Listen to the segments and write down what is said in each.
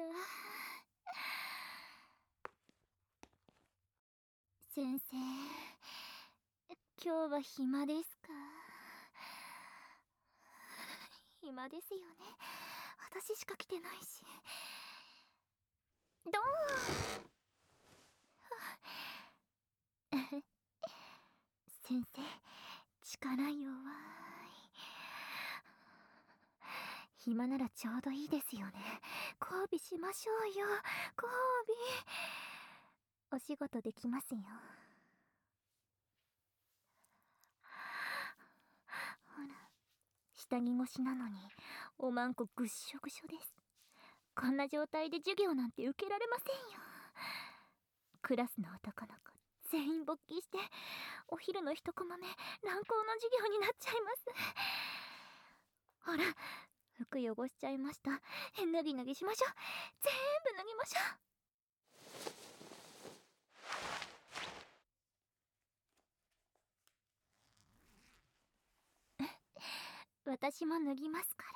。先生、今日は暇ですか？暇ですよね。私しか来てないし。ドーン先生、力弱い。暇ならちょうどいいですよね。交尾しましょうよ。交尾。お仕事できますよ。ほら、下着越しなのにおまんこぐっしょぐしょです。こんな状態で授業なんて受けられませんよ。クラスの男の子全員勃起してお昼の一コマ目乱行の授業になっちゃいます。ほら、服汚しちゃいました。脱ぎ脱ぎしましょう。全部脱ぎましょう。私も脱ぎますから。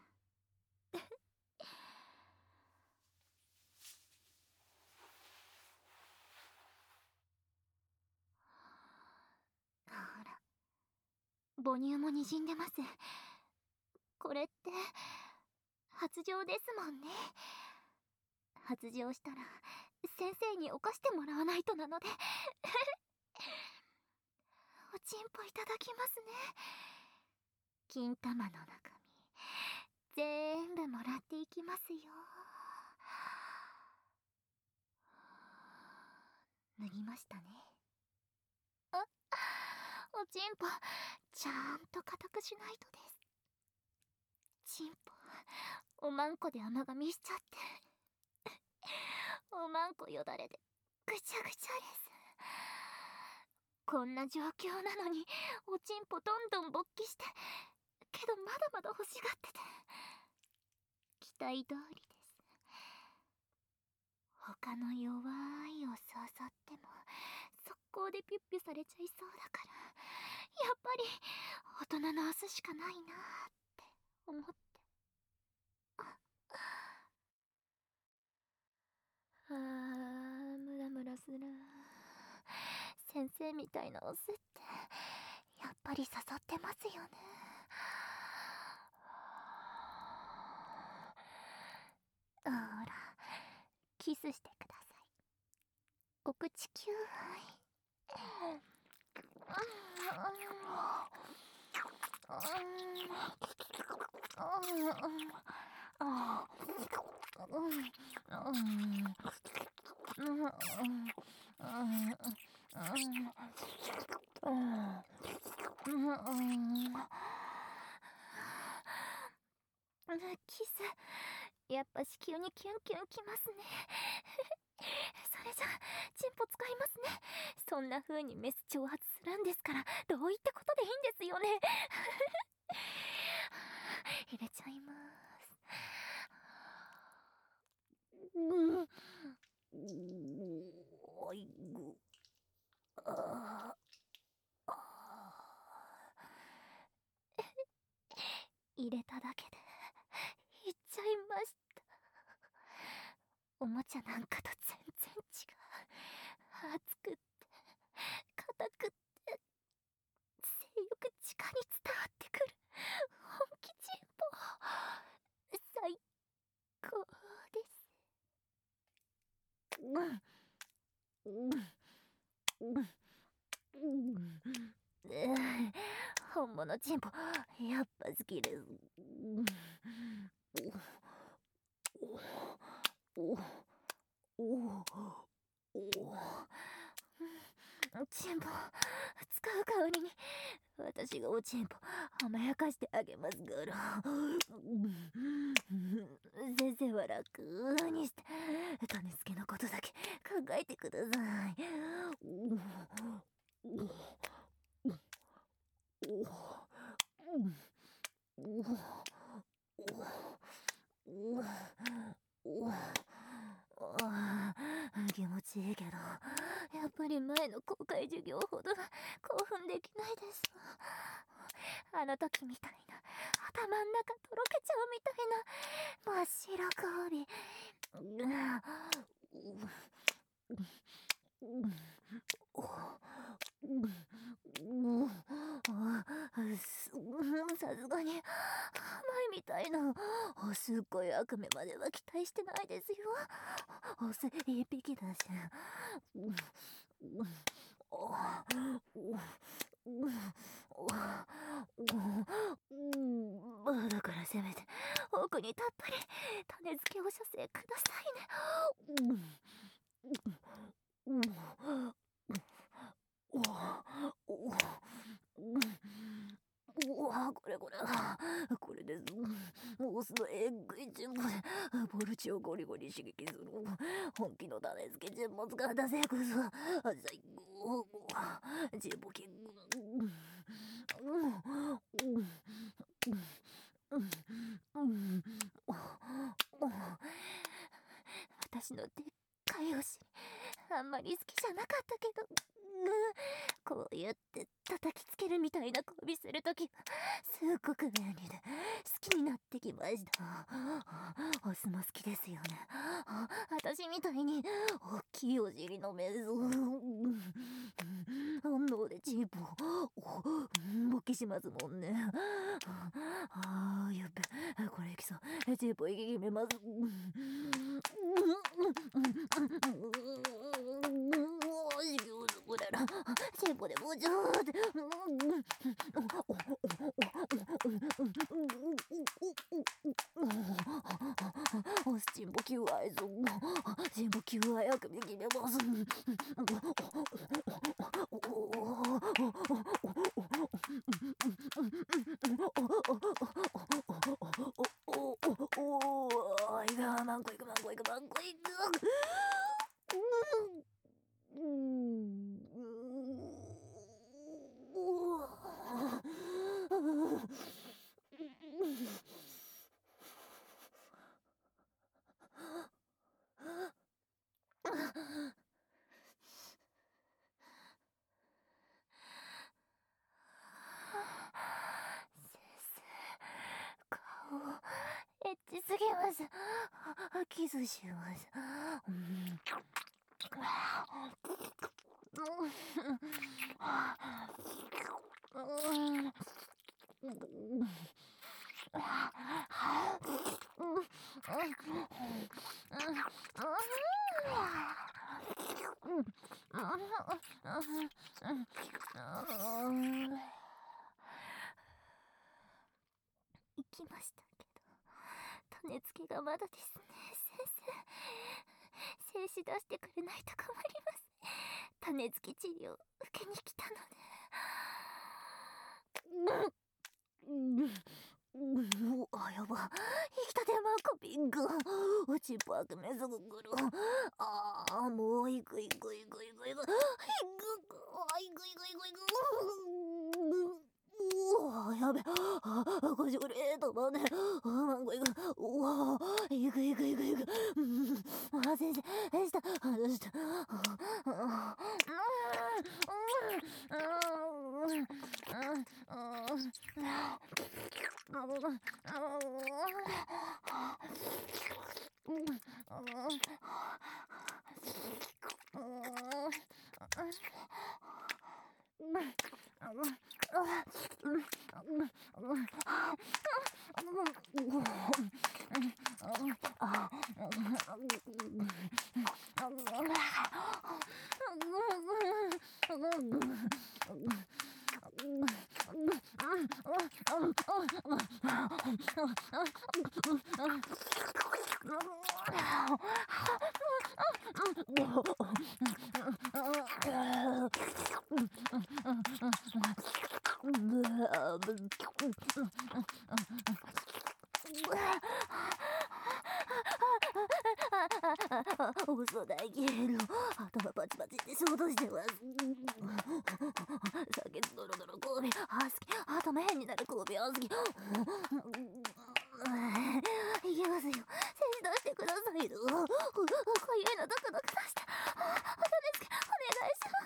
ほら、母乳もにじんでます。これって発情ですもんね。発情したら先生に犯してもらわないとなのでおちんぽいただきますね。金玉の中身全部もらっていきますよ。脱ぎましたね。あ、おちんぽちゃんと固くしないとです。ちんぽおまんこで甘噛みしちゃっておまんこよだれでぐちゃぐちゃです。こんな状況なのにおちんぽどんどん勃起して、けどまだまだ欲しがってて、期待通りです。他の弱いおそうそっても速攻でピュッピュされちゃいそうだから、やっぱり大人のオスしかないなーって思って。ムラムラする。先生みたいなオスってやっぱり誘ってますよね。ほら、キスしてください。お口キュー。キス、やっぱし急にキュンキュンきますね。それじゃチンポ使いますね。そんな風にメス挑発するんですから、どういったことでいいんですよね。入れちゃいます。おいぐあ入れただけでいっちゃいました。おもちゃなんかと全然違う。熱くって硬くって性欲直に伝わってくる本気チンポ、最高です。本物チンポやっぱ好きです。チンポ使う代わりに私がおちんぽ甘やかしてあげますから。先生は楽にして種付けのことだけ考えてください。気持ちいいけどやっぱぱり前の公開授業ほど興奮できないです。あの時みたいな頭ん中とろけちゃうみたいな真っ白氷。さすがに前みたいなすっごい悪夢までは期待してないですよ。オス一匹だし。だからせめて奥にたっぷり種付けを射精くださいね。これです。オスのエッグイチンコでボルチをゴリゴリ刺激する本気の種付け順も使ったセックスは最高。ジェボキン私のでっかいお尻あんまり好きじゃなかったけど、こうやって叩きつけるみたいな交尾するときすっごく便利で好きになってきました。オスも好きですよね。私みたいに大きいお尻のメス本能でチープを勃起しますもんね。やっべ、これきそう。チープを息決めます。チープでもうちょーってスチンボキューアイズチンボキューアイあくび決めます。マンコいく。エッチすぎます。キスします。行きましたけど種付けがまだですね。精子出してくれないと困ります。種付け治療受けに来たので。やば、生きたてマンコピングチップ悪めすぐ来る。もういく。やべ、こじこれまね。マンコいく。いく。先生した。嘘だけど頭パチパチって衝動してます。酒ドロドロ交尾好き。頭変になる交尾好き。いけますよ。精子出してくださいよ。こういうのドクドク出して。種付けお願いします。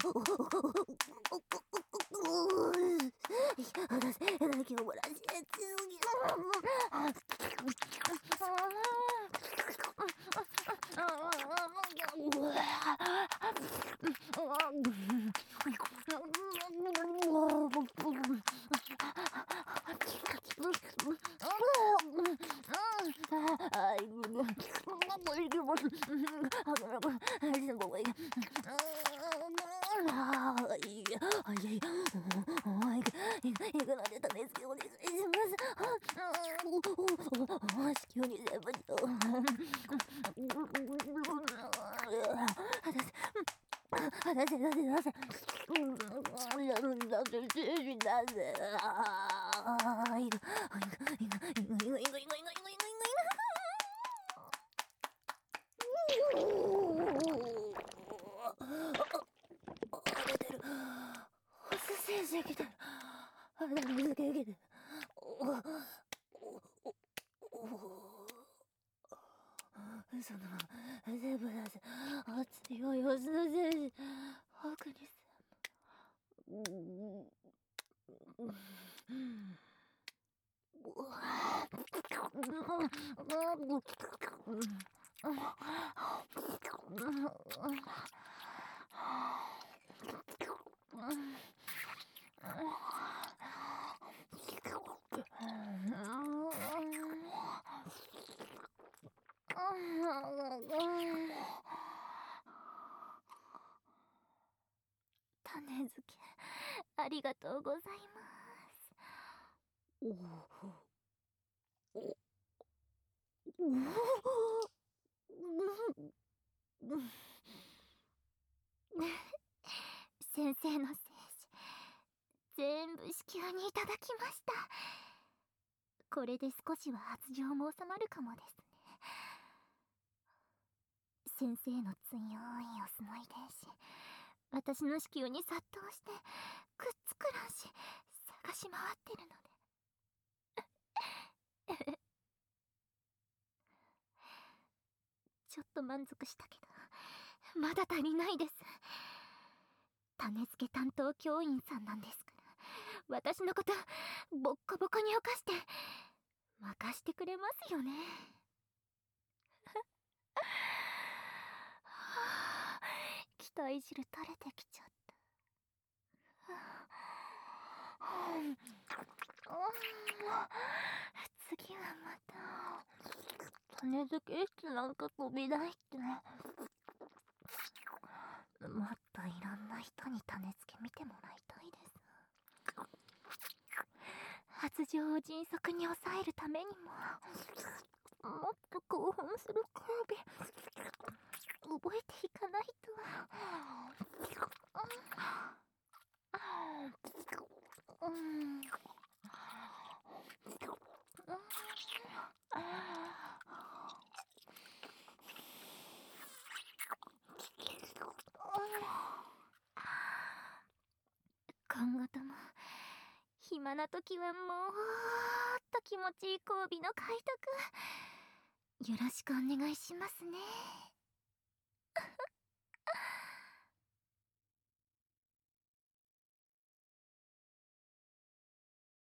そのゼブラス熱いお様子のせいで奥に種付けありがとうございます。先生の精子全部子宮にいただきました。これで少しは発情も収まるかもですね。先生の強いオスの遺伝子私の子宮に殺到してくっつく卵子探し回ってるのでちょっと満足したけどまだ足りないです。種付け担当教員さんなんですから私のことボッコボコに犯して任してくれますよね。期待汁垂れてきちゃった。次はまた種付け室なんか飛び出してもっといろんな人に種付け見てもらいたいです。発情を迅速に抑えるためにももっと興奮する交尾覚えていかないと。今後とも暇な時はもっと気持ちいい交尾の開拓よろしくお願いしますね。